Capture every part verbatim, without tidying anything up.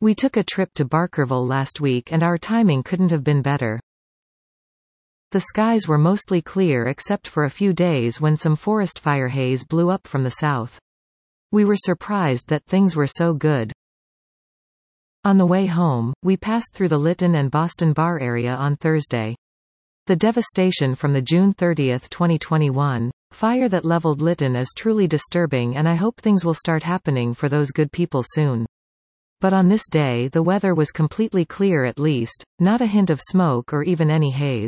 We took a trip to Barkerville last week and our timing couldn't have been better. The skies were mostly clear except for a few days when some forest fire haze blew up from the south. We were surprised that things were so good. On the way home, we passed through the Lytton and Boston Bar area on Thursday. The devastation from the June thirtieth twenty twenty-one fire that leveled Lytton is truly disturbing, and I hope things will start happening for those good people soon. But on this day the weather was completely clear, at least, not a hint of smoke or even any haze.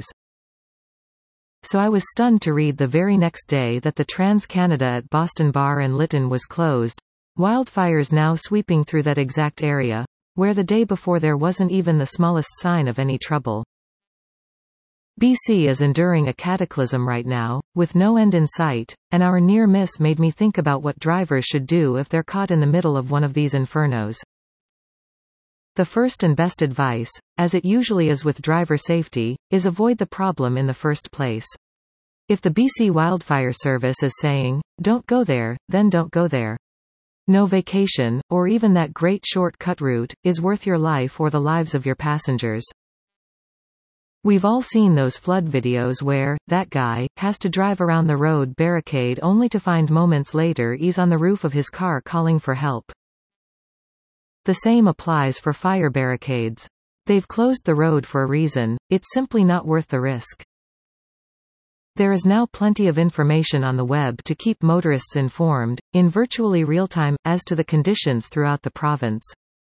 So I was stunned to read the very next day that the Trans-Canada at Boston Bar and Lytton was closed. Wildfires now sweeping through that exact area, where the day before there wasn't even the smallest sign of any trouble. B C is enduring a cataclysm right now, with no end in sight, and our near miss made me think about what drivers should do if they're caught in the middle of one of these infernos. The first and best advice, as it usually is with driver safety, is avoid the problem in the first place. If the B C Wildfire Service is saying, "Don't go there," then don't go there. No vacation, or even that great short-cut route, is worth your life or the lives of your passengers. We've all seen those flood videos where, that guy, has to drive around the road barricade only to find moments later he's on the roof of his car calling for help. The same applies for fire barricades. They've closed the road for a reason, it's simply not worth the risk. There is now plenty of information on the web to keep motorists informed, in virtually real time, as to the conditions throughout the province.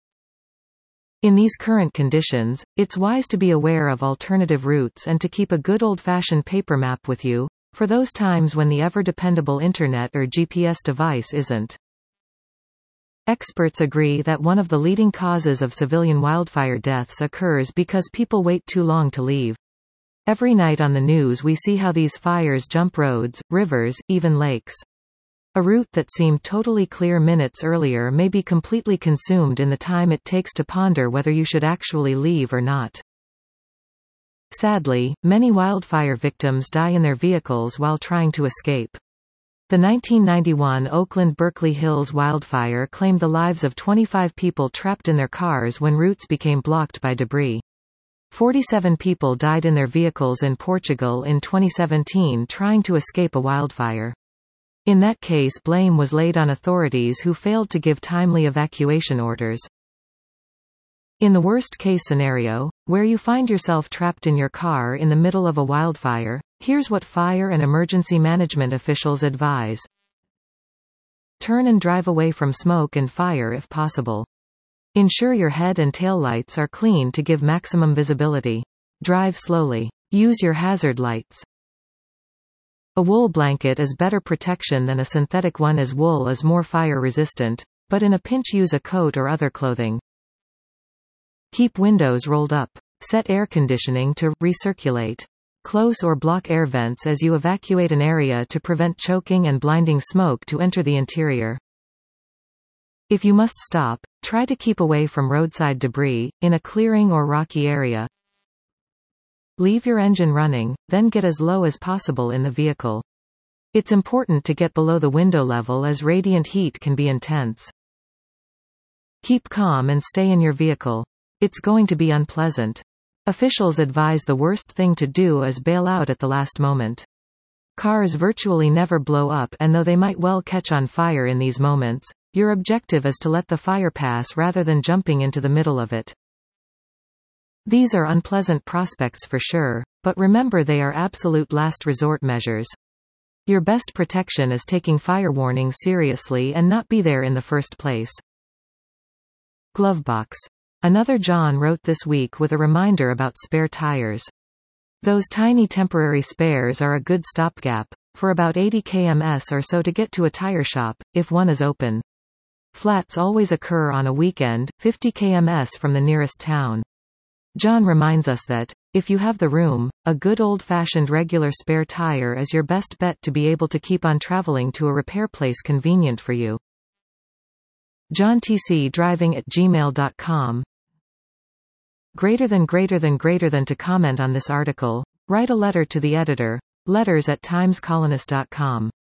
In these current conditions, it's wise to be aware of alternative routes and to keep a good old-fashioned paper map with you, for those times when the ever-dependable internet or G P S device isn't. Experts agree that one of the leading causes of civilian wildfire deaths occurs because people wait too long to leave. Every night on the news we see how these fires jump roads, rivers, even lakes. A route that seemed totally clear minutes earlier may be completely consumed in the time it takes to ponder whether you should actually leave or not. Sadly, many wildfire victims die in their vehicles while trying to escape. The nineteen ninety-one Oakland Berkeley Hills wildfire claimed the lives of twenty-five people trapped in their cars when routes became blocked by debris. forty-seven people died in their vehicles in Portugal in twenty seventeen trying to escape a wildfire. In that case, blame was laid on authorities who failed to give timely evacuation orders. In the worst-case scenario, where you find yourself trapped in your car in the middle of a wildfire, here's what fire and emergency management officials advise. Turn and drive away from smoke and fire if possible. Ensure your head and tail lights are clean to give maximum visibility. Drive slowly. Use your hazard lights. A wool blanket is better protection than a synthetic one, as wool is more fire-resistant, but in a pinch use a coat or other clothing. Keep windows rolled up. Set air conditioning to recirculate. Close or block air vents as you evacuate an area to prevent choking and blinding smoke to enter the interior. If you must stop, try to keep away from roadside debris, in a clearing or rocky area. Leave your engine running, then get as low as possible in the vehicle. It's important to get below the window level as radiant heat can be intense. Keep calm and stay in your vehicle. It's going to be unpleasant. Officials advise the worst thing to do is bail out at the last moment. Cars virtually never blow up, and though they might well catch on fire in these moments, your objective is to let the fire pass rather than jumping into the middle of it. These are unpleasant prospects for sure, but remember they are absolute last resort measures. Your best protection is taking fire warnings seriously and not be there in the first place. Glovebox. Another John wrote this week with a reminder about spare tires. Those tiny temporary spares are a good stopgap, for about eighty kilometers or so to get to a tire shop, if one is open. Flats always occur on a weekend, fifty kilometers from the nearest town. John reminds us that, if you have the room, a good old-fashioned regular spare tire is your best bet to be able to keep on traveling to a repair place convenient for you. john t c driving at gmail dot com. Greater than greater than greater than to comment on this article, write a letter to the editor, letters at times colonist dot com.